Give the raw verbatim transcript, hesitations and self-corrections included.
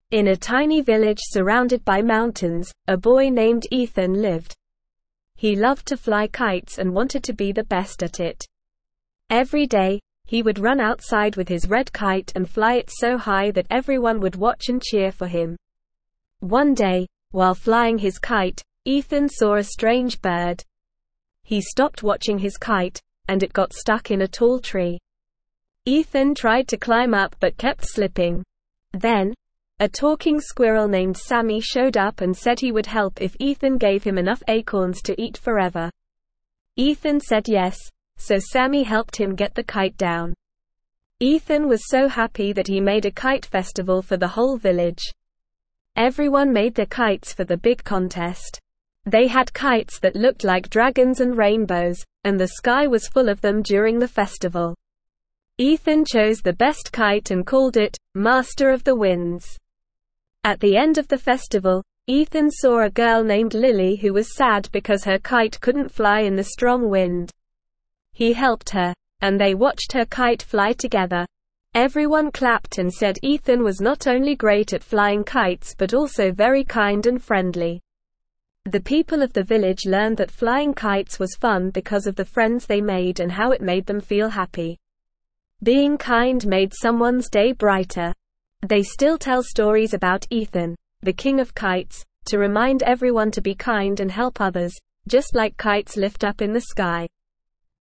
In a tiny village surrounded by mountains, a boy named Ethan lived. He loved to fly kites and wanted to be the best at it. Every day, he would run outside with his red kite and fly it so high that everyone would watch and cheer for him. One day, while flying his kite, Ethan saw a strange bird. He stopped watching his kite, and it got stuck in a tall tree. Ethan tried to climb up but kept slipping. Then, a talking squirrel named Sammy showed up and said he would help if Ethan gave him enough acorns to eat forever. Ethan said yes, so Sammy helped him get the kite down. Ethan was so happy that he made a kite festival for the whole village. Everyone made their kites for the big contest. They had kites that looked like dragons and rainbows, and the sky was full of them during the festival. Ethan chose the best kite and called it, Master of the Winds. At the end of the festival, Ethan saw a girl named Lily who was sad because her kite couldn't fly in the strong wind. He helped her, and they watched her kite fly together. Everyone clapped and said Ethan was not only great at flying kites but also very kind and friendly. The people of the village learned that flying kites was fun because of the friends they made and how it made them feel happy. Being kind made someone's day brighter. They still tell stories about Ethan, the king of kites, to remind everyone to be kind and help others, just like kites lift up in the sky.